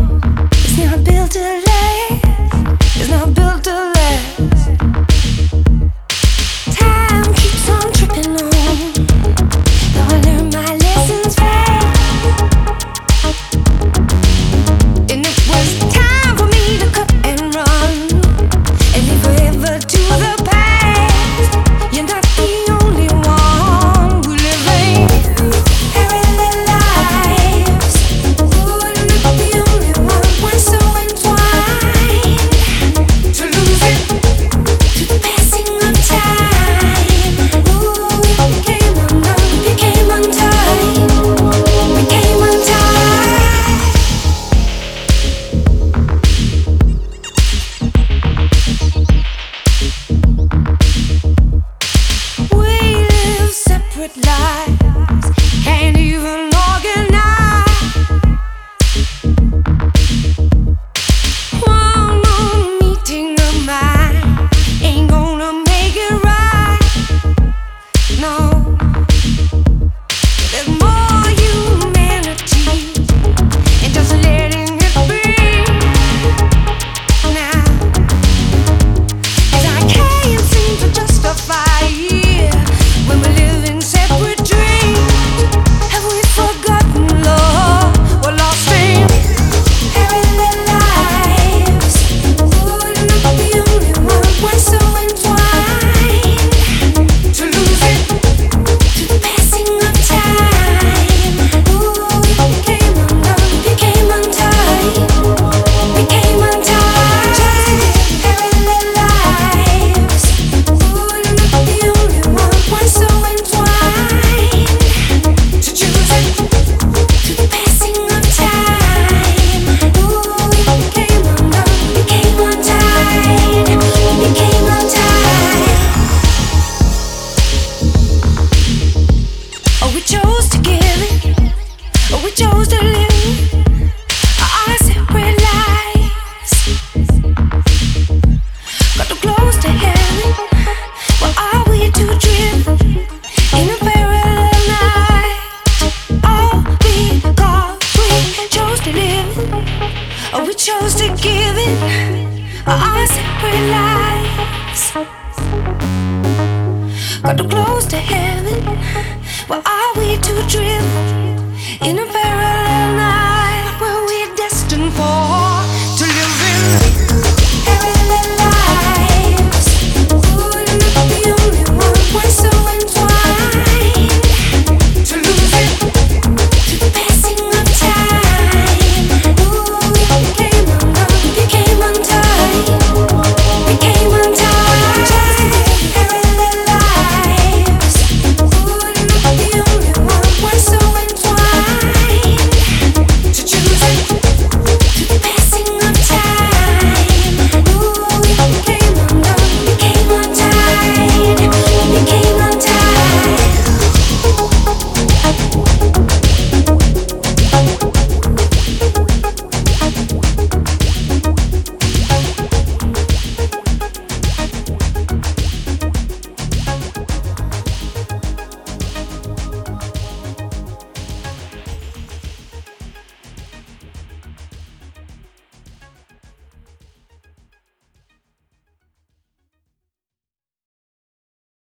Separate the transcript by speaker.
Speaker 1: It's not built to last. It's not built to last. Time keeps on tripping on. Though I learned my lessons fast. And it was time for me to cut and run and live forever to the past. You're not the only one who living parallel lives. Ooh, I'm not the only one. We're so entwined to lose it to the passing of time. Ooh, we became undone, became untied, became untied. We live separate lives, can't even organize. One more meeting of mine ain't gonna make it right. No, there's more humanity and just letting it be now. And I can't seem to justify it when we live in separate dreams. Have we forgotten love? We're lost in parallel lives. Ooh, I'm not the only one. We're so entwined to lose it to the passing of time. Ooh, we became undone, became untied, became untied. Just parallel lives. Ooh, I'm not the only one. We're so entwined to choose it to the passing of time. Ooh, we became undone, became untied, became untied. Oh, we chose to give it. Oh, we chose to live our separate lives. Got too close to heaven. Well, are we to drift in a parallel night? All because we chose to live. Oh, we chose to give it our separate lives. Got too close to heaven. Well, are we to drift in a parallel night? Well,